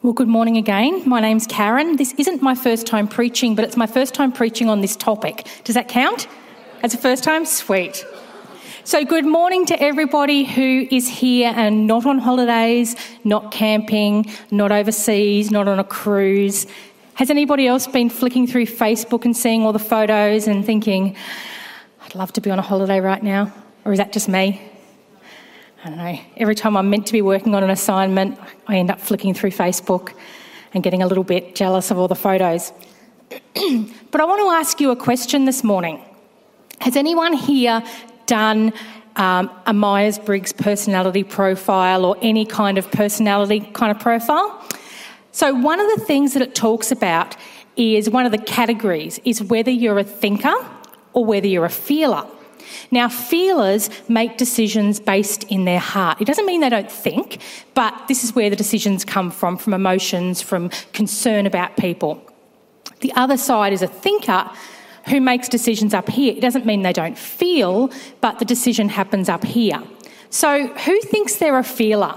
Well, good morning again. My name's Karen. This isn't my first time preaching, but it's my first time preaching on this topic. Does that count? As a first time? Sweet. So good morning to everybody who is here and not on holidays, not camping, not overseas, not on a cruise. Has anybody else been flicking through Facebook and seeing all the photos and thinking, I'd love to be on a holiday right now? Or is that just me? I don't know. Every time I'm meant to be working on an assignment, I end up flicking through Facebook and getting a little bit jealous of all the photos. But I want to ask you a question this morning. Has anyone here done a Myers-Briggs personality profile or any kind of personality kind of profile? So one of the things that it talks about is one of the categories is whether you're a thinker or whether you're a feeler. Now, feelers make decisions based in their heart. It doesn't mean they don't think, but this is where the decisions come from emotions, from concern about people. The other side is a thinker who makes decisions up here. It doesn't mean they don't feel, but the decision happens up here. So who thinks they're a feeler?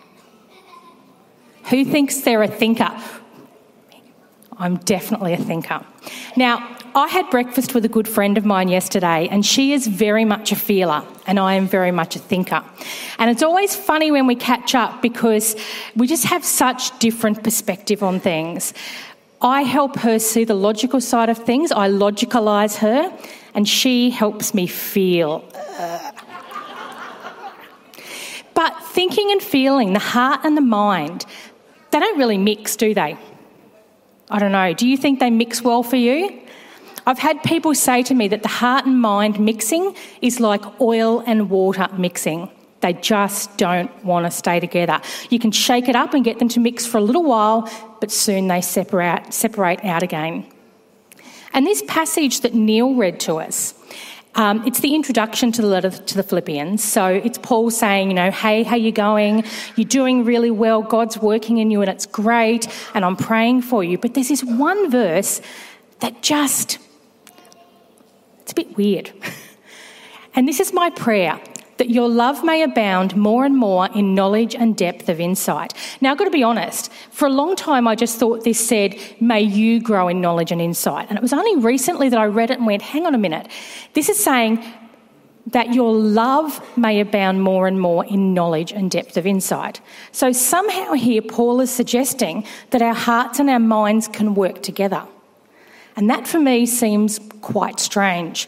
Who thinks they're a thinker? I'm definitely a thinker. Now, I had breakfast with a good friend of mine yesterday, and she is very much a feeler, and I am very much a thinker. And it's always funny when we catch up because we just have such different perspective on things. I help her see the logical side of things. I logicalise her, and she helps me feel. But thinking and feeling, the heart and the mind, they don't really mix, do they? I don't know. Do you think they mix well for you? I've had people say to me that the heart and mind mixing is like oil and water mixing. They just don't want to stay together. You can shake it up and get them to mix for a little while, but soon they separate out again. And this passage that Neil read to us, it's the introduction to the letter to the Philippians. So it's Paul saying, hey, how you going? You're doing really well. God's working in you and it's great and I'm praying for you. But there's this one verse that it's a bit weird. And this is my prayer, that your love may abound more and more in knowledge and depth of insight. Now, I've got to be honest, for a long time I just thought this said, may you grow in knowledge and insight. And it was only recently that I read it and went, hang on a minute. This is saying that your love may abound more and more in knowledge and depth of insight. So somehow here Paul is suggesting that our hearts and our minds can work together. And that for me seems quite strange.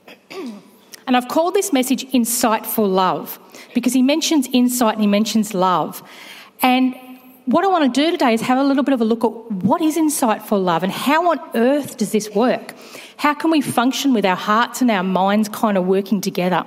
And I've called this message Insightful Love because he mentions insight and he mentions love. And what I want to do today is have a little bit of a look at what is insightful love and how on earth does this work? How can we function with our hearts and our minds kind of working together?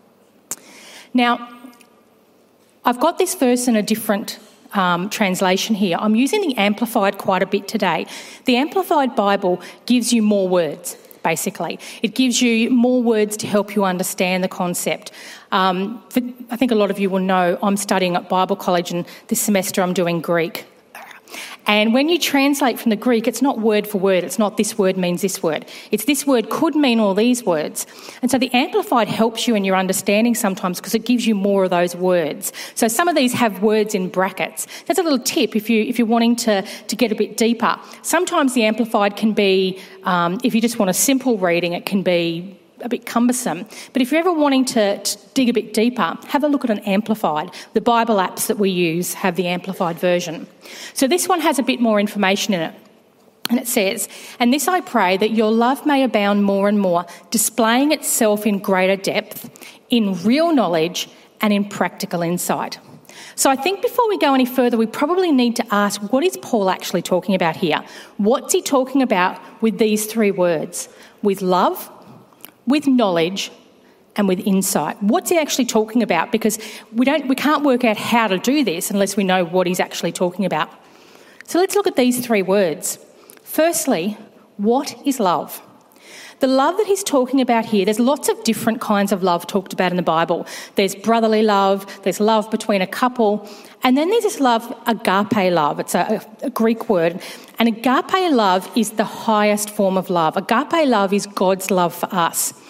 Now, I've got this verse in a different translation here. I'm using the Amplified quite a bit today. The Amplified Bible gives you more words. Basically, it gives you more words to help you understand the concept. I think a lot of you will know I'm studying at Bible College and this semester I'm doing Greek. And when you translate from the Greek, it's not word for word. It's not this word means this word. It's this word could mean all these words. And so the Amplified helps you in your understanding sometimes because it gives you more of those words. So some of these have words in brackets. That's a little tip if you're wanting to get a bit deeper. Sometimes the Amplified can be, if you just want a simple reading, it can be a bit cumbersome. But if you're ever wanting to dig a bit deeper, have a look at an Amplified. The Bible apps that we use have the Amplified version. So this one has a bit more information in it. And it says, and this I pray, that your love may abound more and more, displaying itself in greater depth, in real knowledge and in practical insight. So I think before we go any further, we probably need to ask, what is Paul actually talking about here? What's he talking about with these three words? With love, with knowledge and with insight. What's he actually talking about? Because we can't work out how to do this unless we know what he's actually talking about. So let's look at these three words. Firstly, what is love? The love that he's talking about here, there's lots of different kinds of love talked about in the Bible. There's brotherly love, there's love between a couple, and then there's this love, agape love. It's a Greek word. And agape love is the highest form of love. Agape love is God's love for us.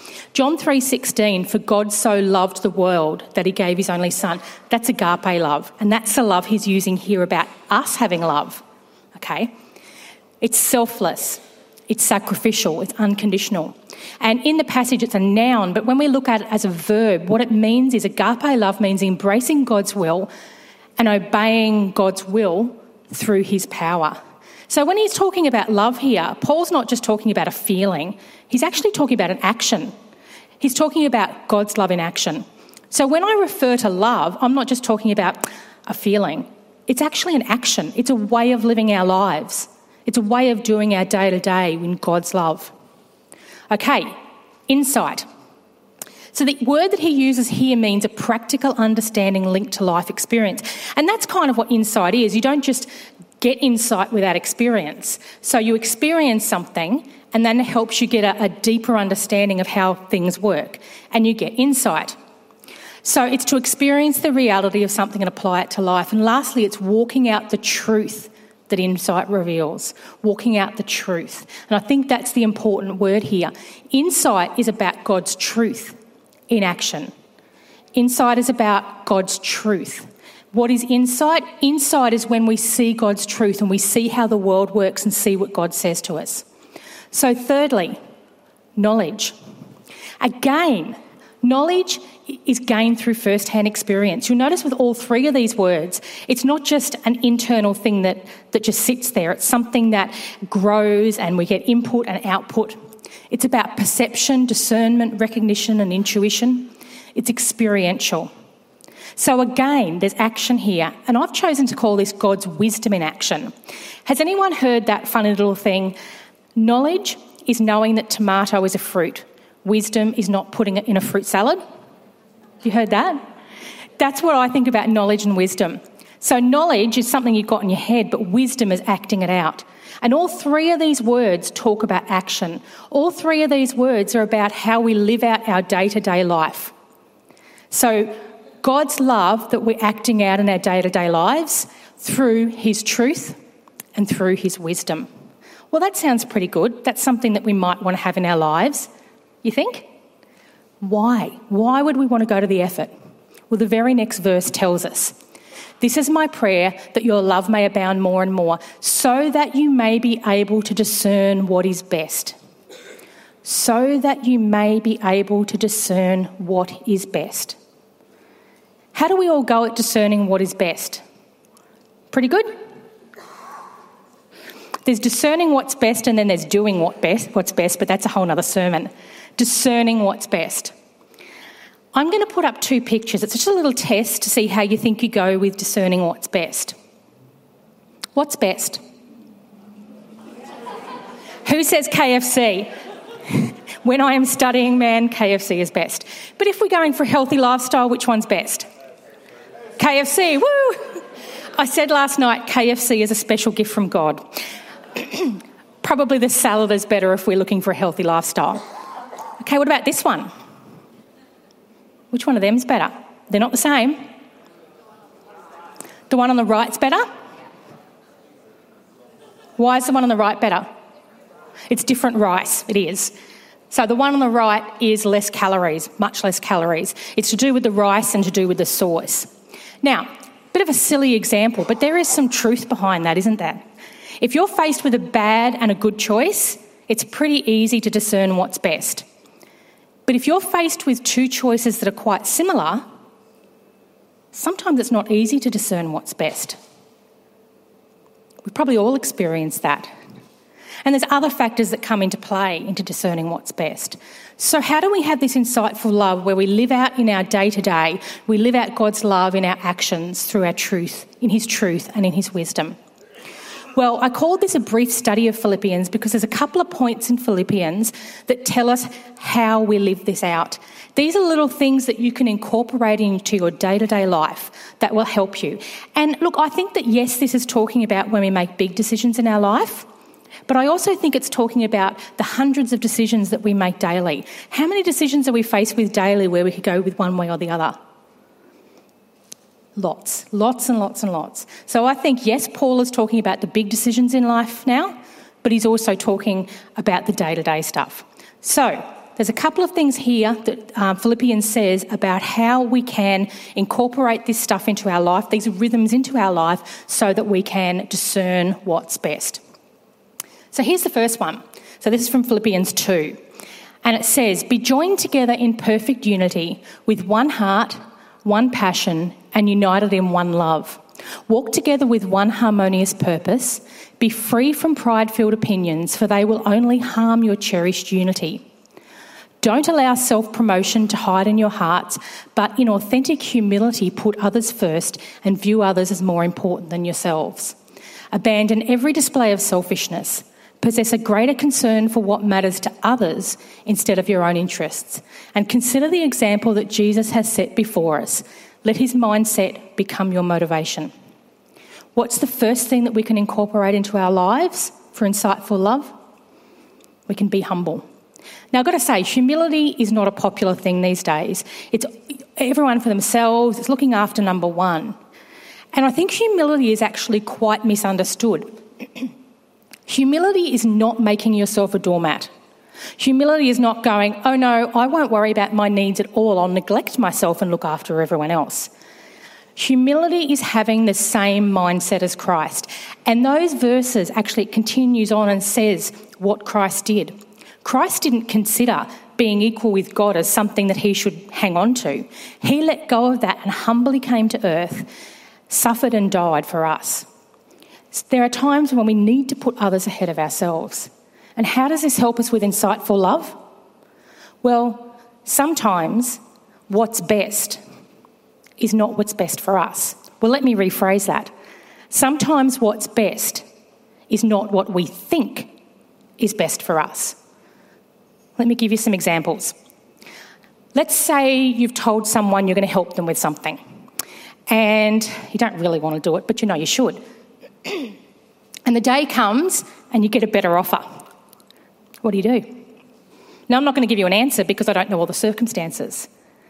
John 3:16, for God so loved the world that he gave his only son. That's agape love, and that's the love he's using here about us having love, okay? It's selfless, it's sacrificial, it's unconditional. And in the passage it's a noun, but when we look at it as a verb, what it means is agape love means embracing God's will and obeying God's will through his power. So when he's talking about love here, Paul's not just talking about a feeling, he's actually talking about an action. He's talking about God's love in action. So when I refer to love, I'm not just talking about a feeling. It's actually an action. It's a way of living our lives. It's a way of doing our day-to-day in God's love. Okay, insight. So the word that he uses here means a practical understanding linked to life experience. And that's kind of what insight is. You don't just get insight without experience. So you experience something and then it helps you get a deeper understanding of how things work and you get insight. So it's to experience the reality of something and apply it to life. And lastly, it's walking out the truth that insight reveals, walking out the truth. And I think that's the important word here. Insight is about God's truth in action. Insight is about God's truth. What is insight? Insight is when we see God's truth and we see how the world works and see what God says to us. So thirdly, knowledge. Again, knowledge is gained through first-hand experience. You'll notice with all three of these words, it's not just an internal thing that just sits there. It's something that grows and we get input and output. It's about perception, discernment, recognition and intuition. It's experiential. So again, there's action here, and I've chosen to call this God's wisdom in action. Has anyone heard that funny little thing? Knowledge is knowing that tomato is a fruit. Wisdom is not putting it in a fruit salad. You heard that? That's what I think about knowledge and wisdom. So knowledge is something you've got in your head, but wisdom is acting it out. And all three of these words talk about action. All three of these words are about how we live out our day-to-day life. So God's love that we're acting out in our day-to-day lives through his truth and through his wisdom. Well, that sounds pretty good. That's something that we might want to have in our lives. You think? Why? Why would we want to go to the effort? Well, the very next verse tells us, this is my prayer, that your love may abound more and more, so that you may be able to discern what is best. So that you may be able to discern what is best. How do we all go at discerning what is best? Pretty good? There's discerning what's best and then there's doing what's best, but that's a whole other sermon. Discerning what's best. I'm going to put up two pictures. It's just a little test to see how you think you go with discerning what's best. What's best? Who says KFC? When I am studying, man, KFC is best. But if we're going for a healthy lifestyle, which one's best? KFC, woo! I said last night KFC is a special gift from God. Probably the salad is better if we're looking for a healthy lifestyle. Okay, what about this one? Which one of them's better? They're not the same. The one on the right's better? Why is the one on the right better? It's different rice, it is. So the one on the right is less calories, much less calories. It's to do with the rice and to do with the sauce. Now, a bit of a silly example, but there is some truth behind that, isn't there? If you're faced with a bad and a good choice, it's pretty easy to discern what's best. But if you're faced with two choices that are quite similar, sometimes it's not easy to discern what's best. We've probably all experienced that. And there's other factors that come into play into discerning what's best. So how do we have this insightful love where we live out in our day-to-day, we live out God's love in our actions through our truth, in his truth and in his wisdom? Well, I called this a brief study of Philippians because there's a couple of points in Philippians that tell us how we live this out. These are little things that you can incorporate into your day-to-day life that will help you. And look, I think that yes, this is talking about when we make big decisions in our life, but I also think it's talking about the hundreds of decisions that we make daily. How many decisions are we faced with daily where we could go with one way or the other? Lots and lots and lots. So I think, yes, Paul is talking about the big decisions in life now, but he's also talking about the day-to-day stuff. So there's a couple of things here that Philippians says about how we can incorporate this stuff into our life, these rhythms into our life, so that we can discern what's best. So here's the first one. So this is from Philippians 2. And it says, "Be joined together in perfect unity with one heart, one passion, and united in one love. Walk together with one harmonious purpose. Be free from pride-filled opinions, for they will only harm your cherished unity. Don't allow self-promotion to hide in your hearts, but in authentic humility put others first and view others as more important than yourselves. Abandon every display of selfishness. Possess a greater concern for what matters to others instead of your own interests. And consider the example that Jesus has set before us. Let his mindset become your motivation." What's the first thing that we can incorporate into our lives for insightful love? We can be humble. Now, I've got to say, humility is not a popular thing these days. It's everyone for themselves. It's looking after number one. And I think humility is actually quite misunderstood. Humility is not making yourself a doormat. Humility is not going, "Oh no, I won't worry about my needs at all. I'll neglect myself and look after everyone else." Humility is having the same mindset as Christ. And those verses actually continues on and says what Christ did. Christ didn't consider being equal with God as something that he should hang on to. He let go of that and humbly came to earth, suffered and died for us. There are times when we need to put others ahead of ourselves. And how does this help us with insightful love? Well, sometimes what's best is not what's best for us. Well, let me rephrase that. Sometimes what's best is not what we think is best for us. Let me give you some examples. Let's say you've told someone you're going to help them with something and you don't really want to do it, but you know you should. And the day comes and you get a better offer. What do you do? Now, I'm not going to give you an answer because I don't know all the circumstances.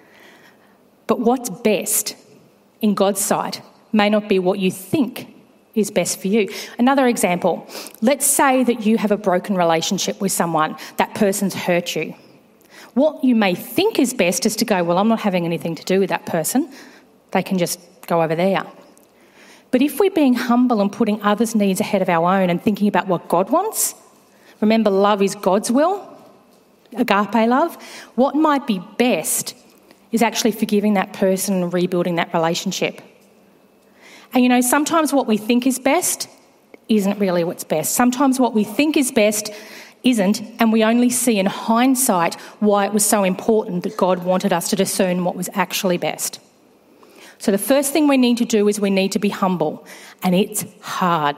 But what's best in God's sight may not be what you think is best for you. Another example, let's say that you have a broken relationship with someone, that person's hurt you. What you may think is best is to go, "Well, I'm not having anything to do with that person. They can just go over there." But if we're being humble and putting others' needs ahead of our own and thinking about what God wants, remember, love is God's will, agape love, what might be best is actually forgiving that person and rebuilding that relationship. And you know, sometimes what we think is best isn't really what's best. Sometimes what we think is best isn't, and we only see in hindsight why it was so important that God wanted us to discern what was actually best. So the first thing we need to do is we need to be humble, and it's hard.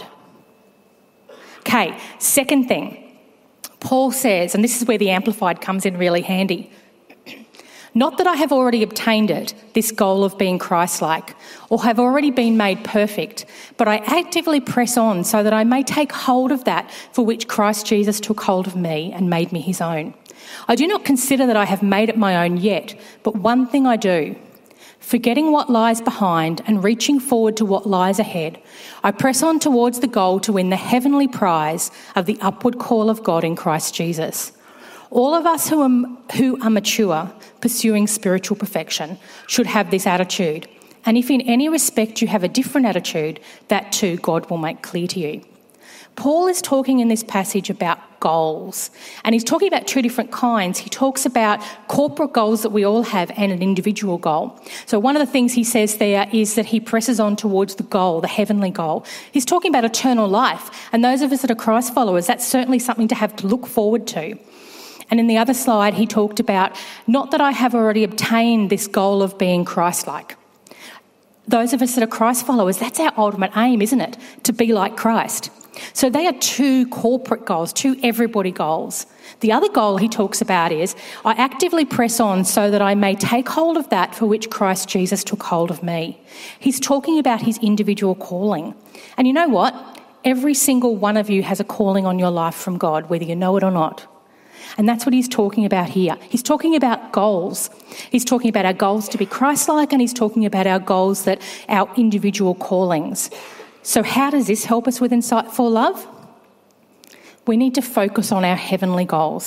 Okay, second thing, Paul says, and this is where the Amplified comes in really handy, "Not that I have already obtained it, this goal of being Christ-like, or have already been made perfect, but I actively press on so that I may take hold of that for which Christ Jesus took hold of me and made me his own. I do not consider that I have made it my own yet, but one thing I do, forgetting what lies behind and reaching forward to what lies ahead, I press on towards the goal to win the heavenly prize of the upward call of God in Christ Jesus. All of us who are mature, pursuing spiritual perfection, should have this attitude. And if in any respect you have a different attitude, that too God will make clear to you." Paul is talking in this passage about goals, and he's talking about two different kinds. He talks about corporate goals that we all have and an individual goal. So one of the things he says there is that he presses on towards the goal, the heavenly goal. He's talking about eternal life, and those of us that are Christ followers, that's certainly something to have to look forward to. And in the other slide, he talked about, "Not that I have already obtained this goal of being Christ-like." Those of us that are Christ followers, that's our ultimate aim, isn't it? To be like Christ. So they are two corporate goals, two everybody goals. The other goal he talks about is, "I actively press on so that I may take hold of that for which Christ Jesus took hold of me." He's talking about his individual calling. And you know what? Every single one of you has a calling on your life from God, whether you know it or not. And that's what he's talking about here. He's talking about goals. He's talking about our goals to be Christ-like, and he's talking about our goals, that our individual callings. So how does this help us with insightful love? We need to focus on our heavenly goals.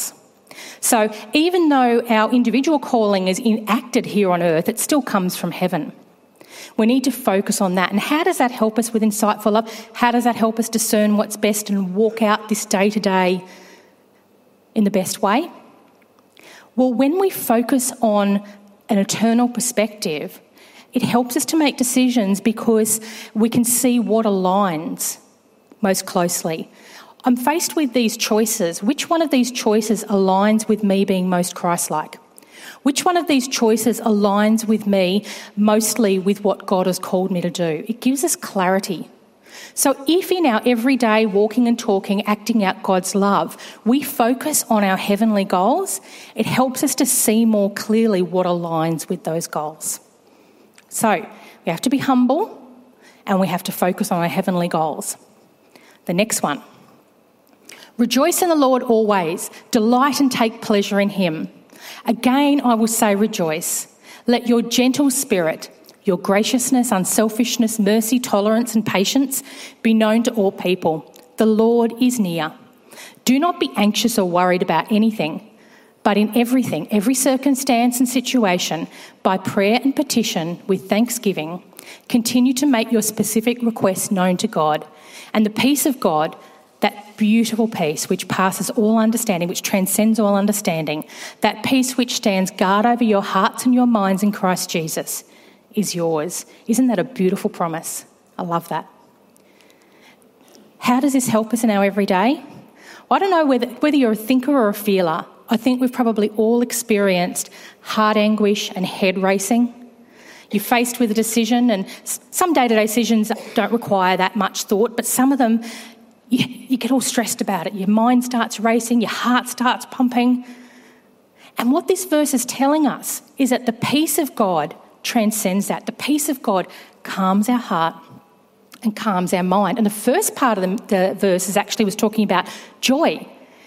So even though our individual calling is enacted here on earth, it still comes from heaven. We need to focus on that. And how does that help us with Insightful Love? How does that help us discern what's best and walk out this day to day in the best way? Well, when we focus on an eternal perspective, it helps us to make decisions because we can see what aligns most closely. I'm faced with these choices. Which one of these choices aligns with me being most Christ-like? Which one of these choices aligns with me mostly with what God has called me to do? It gives us clarity. So if in our everyday walking and talking, acting out God's love, we focus on our heavenly goals, it helps us to see more clearly what aligns with those goals. So we have to be humble and we have to focus on our heavenly goals. The next one. Rejoice in the Lord always. Delight and take pleasure in him. Again, I will say rejoice. Let your gentle spirit, your graciousness, unselfishness, mercy, tolerance and patience be known to all people. The Lord is near. Do not be anxious or worried about anything, but in everything, every circumstance and situation, by prayer and petition with thanksgiving, continue to make your specific requests known to God. And the peace of God, that beautiful peace which passes all understanding, which transcends all understanding, that peace which stands guard over your hearts and your minds in Christ Jesus is yours. Isn't that a beautiful promise? I love that. How does this help us in our everyday? Well, I don't know whether you're a thinker or a feeler. I think we've probably all experienced heart anguish and head racing. You're faced with a decision, and some day-to-day decisions don't require that much thought, but some of them you get all stressed about it. Your mind starts racing, your heart starts pumping. And what this verse is telling us is that the peace of God transcends that. The peace of God calms our heart and calms our mind. And the first part of the verse was talking about joy.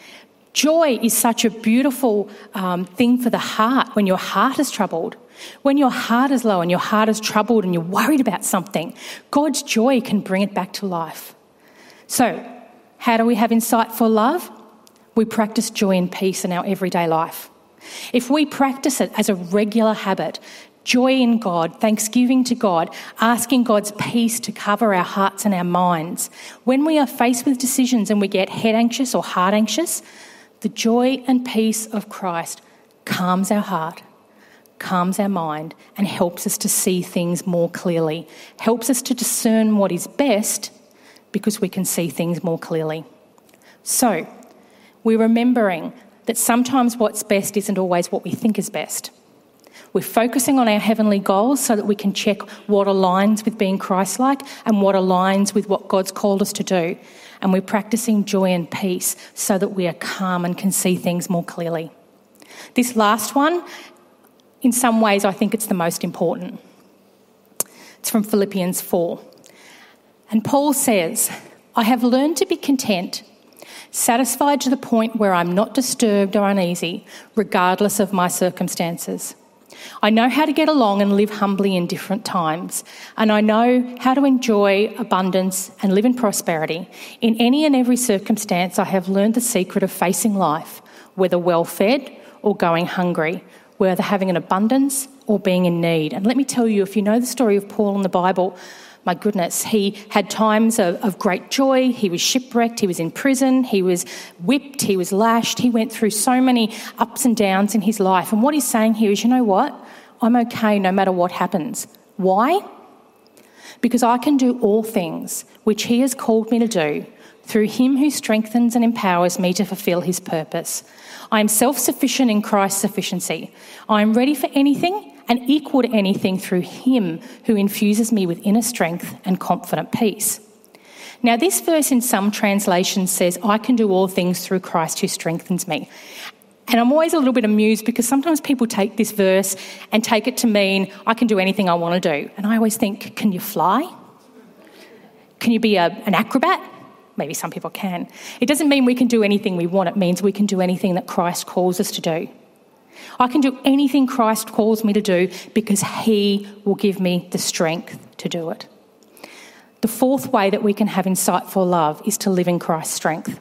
Joy is such a beautiful thing for the heart when your heart is troubled. When your heart is low and your heart is troubled and you're worried about something, God's joy can bring it back to life. So, how do we have insightful love? We practice joy and peace in our everyday life. If we practice it as a regular habit, joy in God, thanksgiving to God, asking God's peace to cover our hearts and our minds, when we are faced with decisions and we get head anxious or heart anxious, the joy and peace of Christ calms our heart, calms our mind, and helps us to see things more clearly, helps us to discern what is best because we can see things more clearly. So, we're remembering that sometimes what's best isn't always what we think is best. We're focusing on our heavenly goals so that we can check what aligns with being Christ-like and what aligns with what God's called us to do. And we're practicing joy and peace so that we are calm and can see things more clearly. This last one, in some ways, I think it's the most important. It's from Philippians 4. And Paul says, I have learned to be content, satisfied to the point where I'm not disturbed or uneasy, regardless of my circumstances. I know how to get along and live humbly in different times, and I know how to enjoy abundance and live in prosperity. In any and every circumstance, I have learned the secret of facing life, whether well-fed or going hungry, whether having an abundance or being in need. And let me tell you, if you know the story of Paul in the Bible, my goodness, he had times of great joy. He was shipwrecked, he was in prison, he was whipped, he was lashed. He went through so many ups and downs in his life. And what he's saying here is, you know what? I'm okay no matter what happens. Why? Because I can do all things which he has called me to do through him who strengthens and empowers me to fulfil his purpose. I am self-sufficient in Christ's sufficiency. I am ready for anything and equal to anything through him who infuses me with inner strength and confident peace. Now, this verse in some translations says, I can do all things through Christ who strengthens me. And I'm always a little bit amused because sometimes people take this verse and take it to mean, I can do anything I want to do. And I always think, can you fly? Can you be an acrobat? Maybe some people can. It doesn't mean we can do anything we want. It means we can do anything that Christ calls us to do. I can do anything Christ calls me to do because he will give me the strength to do it. The fourth way that we can have insightful love is to live in Christ's strength.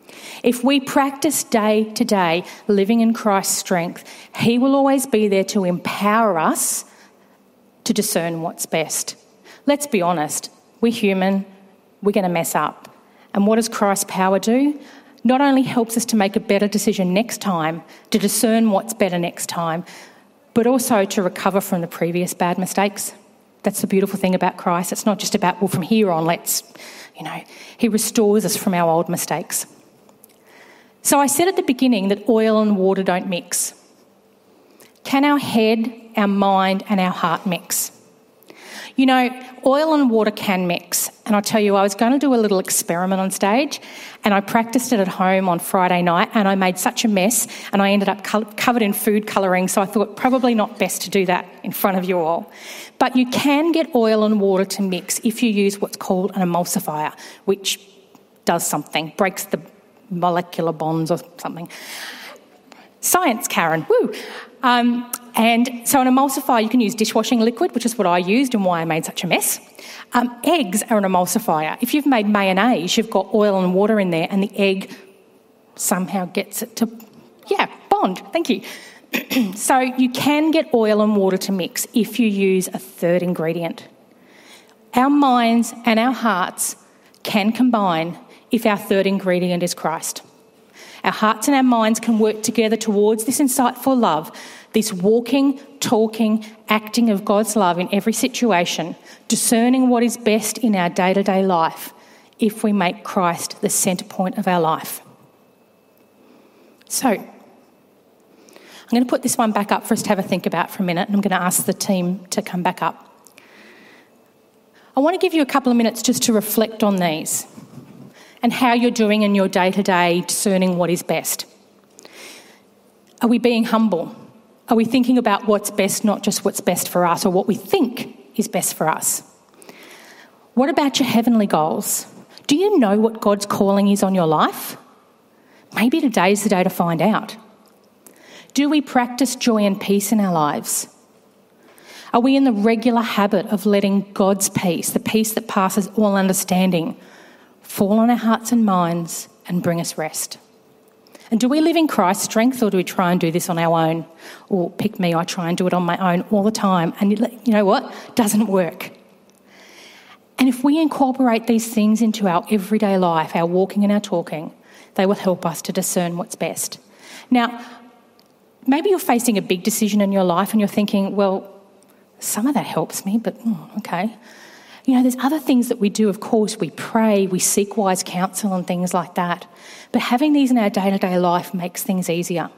If we practice day to day living in Christ's strength, he will always be there to empower us to discern what's best. Let's be honest, we're human, we're going to mess up. And what does Christ's power do? Not only helps us to make a better decision next time, to discern what's better next time, but also to recover from the previous bad mistakes. That's the beautiful thing about Christ. It's not just about, well, from here on, he restores us from our old mistakes. So I said at the beginning that oil and water don't mix. Can our head, our mind and our heart mix? Oil and water can mix. And I'll tell you, I was going to do a little experiment on stage and I practiced it at home on Friday night and I made such a mess and I ended up covered in food colouring, so I thought probably not best to do that in front of you all. But you can get oil and water to mix if you use what's called an emulsifier, which does something, breaks the molecular bonds or something. Science, Karen, woo! And so an emulsifier, you can use dishwashing liquid, which is what I used and why I made such a mess. Eggs are an emulsifier. If you've made mayonnaise, you've got oil and water in there and the egg somehow gets it to, bond. Thank you. So you can get oil and water to mix if you use a third ingredient. Our minds and our hearts can combine if our third ingredient is Christ. Our hearts and our minds can work together towards this insightful love, this walking, talking, acting of God's love in every situation, discerning what is best in our day-to-day life if we make Christ the centre point of our life. So, I'm going to put this one back up for us to have a think about for a minute, and I'm going to ask the team to come back up. I want to give you a couple of minutes just to reflect on these and how you're doing in your day-to-day discerning what is best. Are we being humble? Are we thinking about what's best, not just what's best for us or what we think is best for us? What about your heavenly goals? Do you know what God's calling is on your life? Maybe today's the day to find out. Do we practice joy and peace in our lives? Are we in the regular habit of letting God's peace, the peace that passes all understanding, fall on our hearts and minds and bring us rest? And do we live in Christ's strength, or do we try and do this on our own? Or pick me, I try and do it on my own all the time. And you know what? Doesn't work. And if we incorporate these things into our everyday life, our walking and our talking, they will help us to discern what's best. Now, maybe you're facing a big decision in your life and you're thinking, well, some of that helps me, but okay. There's other things that we do, of course. We pray, we seek wise counsel and things like that. But having these in our day-to-day life makes things easier.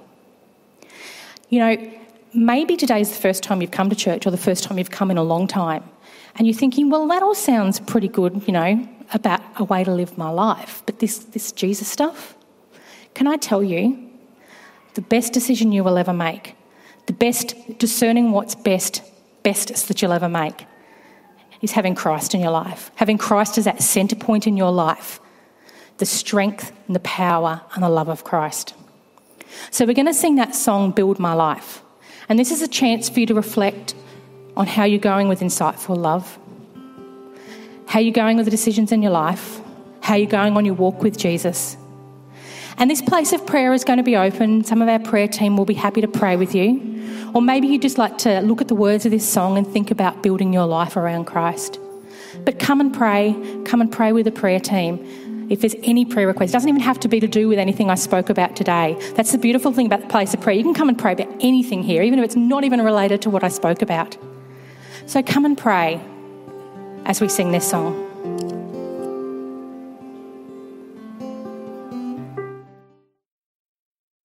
Maybe today's the first time you've come to church or the first time you've come in a long time. And you're thinking, well, that all sounds pretty good, about a way to live my life. But this Jesus stuff, can I tell you, the best decision you will ever make, the best discerning what's bestest that you'll ever make, is having Christ in your life, having Christ as that centre point in your life, the strength and the power and the love of Christ. So we're going to sing that song, Build My Life. And this is a chance for you to reflect on how you're going with insightful love, how you're going with the decisions in your life, how you're going on your walk with Jesus. And this place of prayer is going to be open. Some of our prayer team will be happy to pray with you. Or maybe you'd just like to look at the words of this song and think about building your life around Christ. But come and pray with the prayer team. If there's any prayer request, it doesn't even have to be to do with anything I spoke about today. That's the beautiful thing about the place of prayer. You can come and pray about anything here, even if it's not even related to what I spoke about. So come and pray as we sing this song.